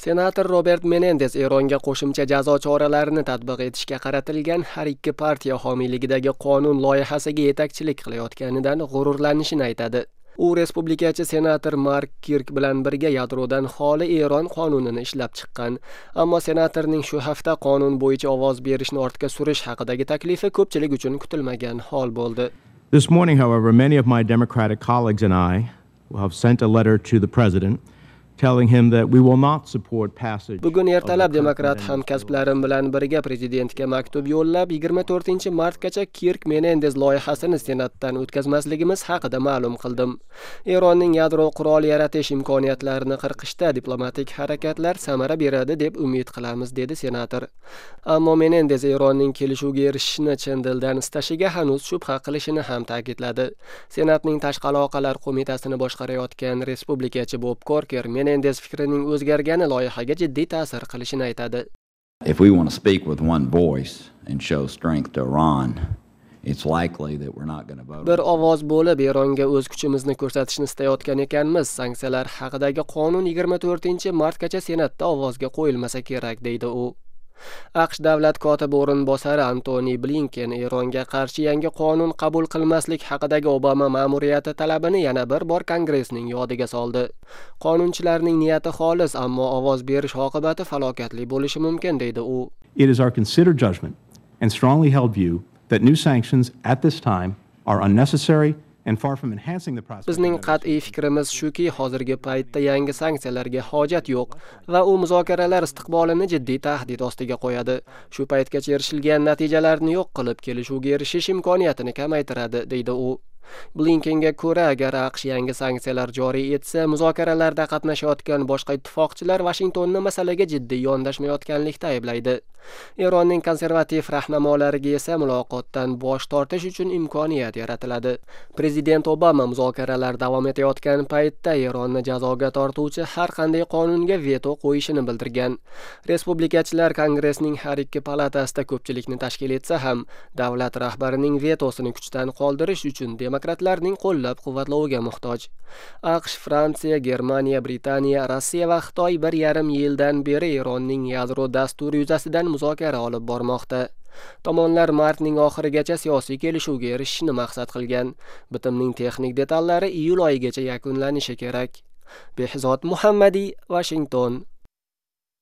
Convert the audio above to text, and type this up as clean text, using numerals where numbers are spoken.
Senator Robert Menendez Eronga qo'shimcha jazo choralarini tatbiq etishga qaratilgan har ikki partiya homiyligidagi qonun loyihasiga yetakchilik qilayotganidan g'ururlanishini aytadi. U respublikachi senator Mark Kirk bilan birga yadrodan xoli Eron qonunini ishlab chiqqan. Ammo senatorning shu hafta qonun bo'yicha ovoz berishni ortga surish haqidagi taklifi ko'pchilik uchun kutilmagan hol bo'ldi. This morning, however, many of my Democratic colleagues and I have sent a letter to the President telling him that we will not support passage. Bugun ertalab demokrat hamkasblarim bilan birga prezidentga maktub yo'llab 24-martgacha Kirk Menendez loyihasini senatdan o'tkazmasligimiz haqida ma'lum qildim. Eronning yadro qurol yaratish imkoniyatlarini qirqishda diplomatik harakatlar samara beradi deb umid qilamiz, dedi senator. Ammo Menendez Eronning kelishuvga erishishni chin dildan istashiga hanuz shubha qilishini ham ta'kidladi. Senatning tashqi aloqalar qo'mitasini boshqarayotgan respublikachi Bob Corker Menendez fikrining o'zgargani loyihaga jiddiy ta'sir qilishini aytadi. If we want to speak with one voice and show strength to Iran, it's likely that we're not going to vote. Bir ovoz bo'lib Eronga o'z kuchimizni ko'rsatishni istayotgan ekanmiz. Sanksiyalar haqidagi qonun 24-martgacha senatda ovozga qo'yilmasa kerak, deydi u. AQSh davlat kotibi o'rinbosari Antony Blinken Eronga qarshi yangi qonun qabul qilmaslik haqidagi Obama ma'muriyati talabini yana bir bor Kongressning yodiga soldi. Qonunchilarning niyati xolis, ammo ovoz berish oqibati falokatli bo'lishi mumkin, deydi u. It is our considered judgment and strongly held view that new sanctions at this time are unnecessary and far from enhancing the process. Bizning qat'iy fikrimiz shuki, hozirgi paytda yangi sanksiyalarga hojat yo'q va u muzokaralar istiqbolini jiddiy tahdid ostiga qo'yadi. Shu paytgacha erishilgan natijalarni yo'q qilib, kelishuvga erishish imkoniyatini kamaytiradi, deydi u. Blinkenga ko'ra, agar AQSh yangi sanksiyalar joriy etsa, muzokaralarda qatnashayotgan boshqa ittifoqchilar Washingtonni masalaga jiddiy yondashmayotganlikda ayblaydi. Eronning konservativ rahnamolariga esa muloqotdan bosh tortish uchun imkoniyat yaratiladi. Prezident Obama muzokaralar davom etayotgan paytda Eronni jazoga tortuvchi har qanday qonunga veto qo'yishini bildirgan. Respublikachilar Kongressning har ikki palatasida ko'pchilikni tashkil etsa ham, davlat rahbarining vetosini kuchdan qoldirish uchun demokratlarning qo'llab-quvvatloviga muhtoj. AQSh, Fransiya, Germaniya, Britaniya, Rossiya va Xitoy 1,5 yildan beri Eronning yadro dasturi yuzasidan muzokara olib bormoqda. Tomonlar martning oxirigacha siyosiy kelishuvga erishishni maqsad qilgan. Bitimning texnik detallari iyul oyigacha yakunlanishi kerak. Behzod Muhammadi, Washington.